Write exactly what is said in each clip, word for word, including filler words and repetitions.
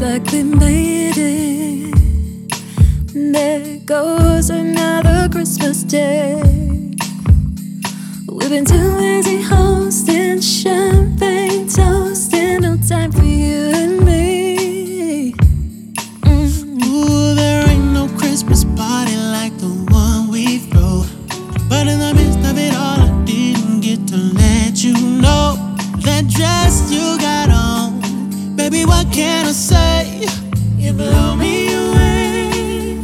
like we made it. There goes another Christmas day. We've been too busy hosting, champagne toasting, no time for you and me. Mm-hmm. Ooh, there ain't no Christmas party like the one we throw. But in the midst of it all, I didn't get to let you know that dress you got on. Baby, what can I say? You blow me away.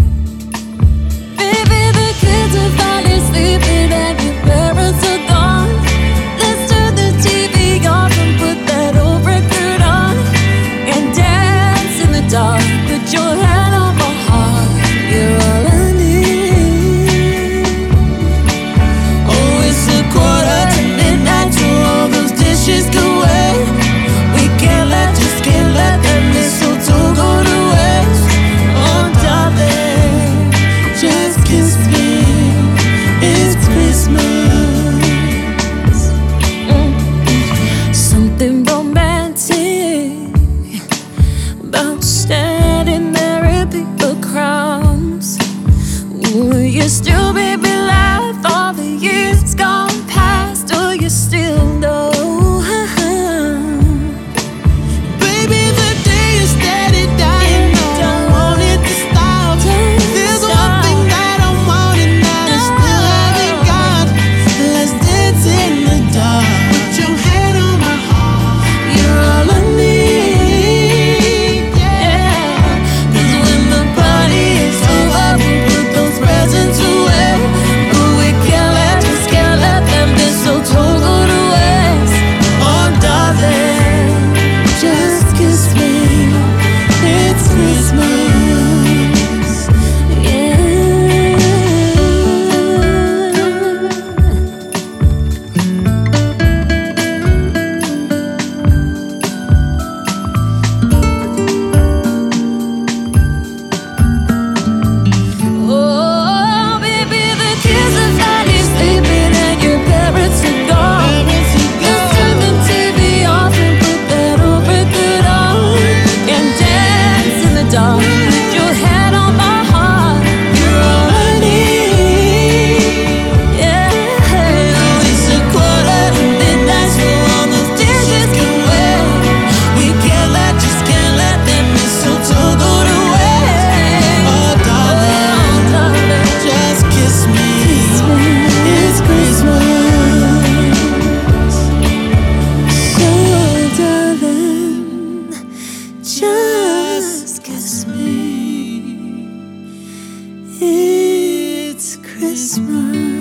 Baby, the kids are finally sleeping and your parents are gone. Let's turn the T V off and put that old record on and dance in the dark. Put your hand on my heart, you're all I need. Oh, it's a quarter to midnight, to all those dishes go away. We can't let, just can't let that mistletoe go to waste. Oh, darling, just kiss me. It's Christmas. Mm. Something romantic about standing there in people crowds. Will you still make me laugh all the years gone past? Do you still know? Baby, the day is steady dying, no, I want it to stop. There's one thing that I want and that I still haven't got. Let's dance in the dark. Put your hand on my heart. You're all I need, yeah. 'Cause when the party is over, we put those presents away. But we can't let, just can't let that mistletoe go to waste. Oh, darling, just kiss me. It's Christmas. Yeah. Oh, baby, the kids are finally sleeping and your parents are gone. Let's turn the T V off and put that old record on and dance in the dark. Put your hand on my heart, You're all I need. yeah. Oh, it's a quarter to midnight, so all those dishes can wait. We can't let, just can't let that mistletoe go to waste. Oh, darling, just kiss me. It's Christmas. So, darling, just kiss me. It's Christmas.